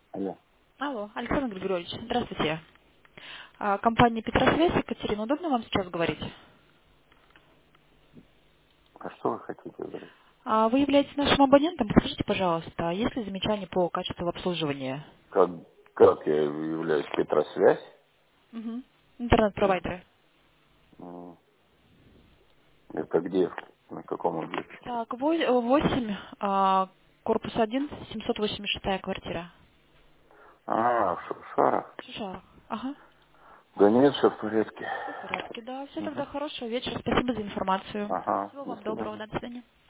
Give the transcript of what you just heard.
Алло. Алло, Александр Григорьевич, здравствуйте. Компания Петросвязь, Екатерина, удобно вам сейчас говорить? А что вы хотите говорить? Вы являетесь нашим абонентом, скажите, пожалуйста, есть ли замечания по качеству обслуживания? Как, как я являюсь Петросвязь? Мгм. М, Интернет-провайдеры. м, Это где? На каком объекте? Так, 8, корпус 1, 786 квартира. А, в Шушарах. Шишаров. Ага. Да нет, все в порядке. Все в порядке, да. Все тогда Мгм. хорошего вечера. Спасибо за информацию. Ага, Всего до вам доброго. свидания. До свидания.